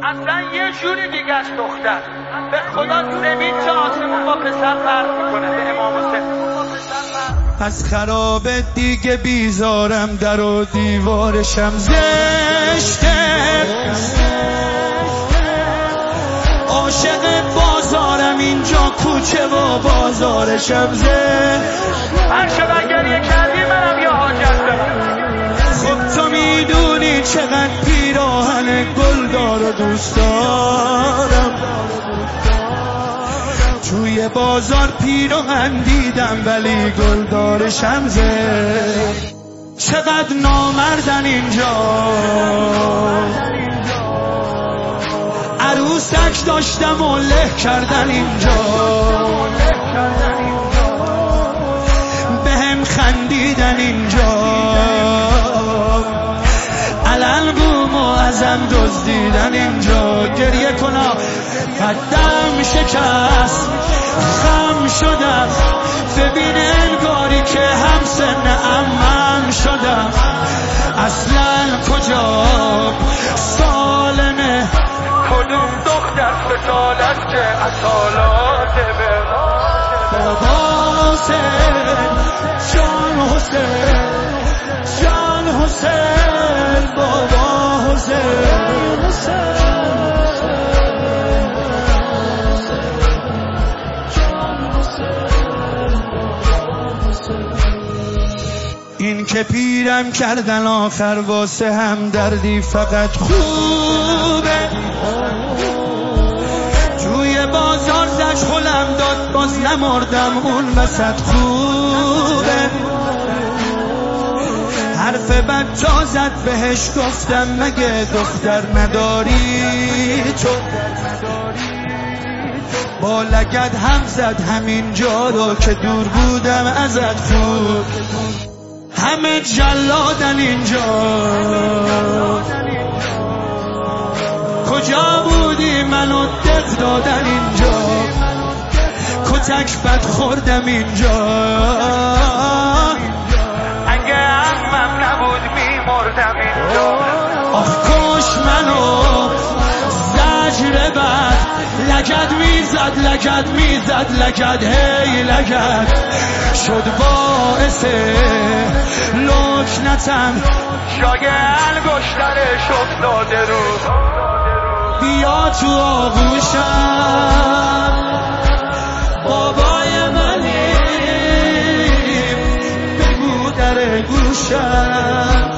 اصلا یه جوری دیگه است دختر. به خدا زمین تا آسمون با پسر فرق میکنه به امام حسین. از خراب دیگه بیزارم، در و دیوارشم زشته، عاشق بازارم اینجا کوچه و بازارشم زشته. هر شب گریه کردی منم یا حاجت دارم. خب تو میدونی چقدر پیراهن گلدار و دوست دارم، توی بازار پیراهن دیدم ولی گلدارشم زشته. چقدر نامردن اینجا، عروسک داشتم و له کردن اینجا، بهم خندیدن اینجا، علن بوم و ازم دزدیدن اینجا. گریه کنم قدم شکست، خم شدم، ببین انگاری که هم سن عمم شدم. اصلا کجا سالمه، کدوم دختر فتال است که اصالات به بابا حسین، جان حسین، جان حسین، بابا حسین. این که پیرم کردن آخر واسه هم دردی فقط خوبه، توی بازار زشخلم داد باز نمردم اون وسط خوبه. حرف بد تا زد بهش گفتم مگه دختر نداری تو، با لگد هم زد همین جا رو که دور بودم ازت. خوب همه جلادن اینجا، کجا بودی منو دق دادن اینجا، کتک بد خوردم اینجا. اگه عمم نبود میمردم اینجا. آخ کش منو زجر بد، لگد میزد لگد میزد لگد هی لگد، شد باعث لکنتم جای انگشترش افتاده رو. بیا تو آغوشم بابای منی، بگو در گوشم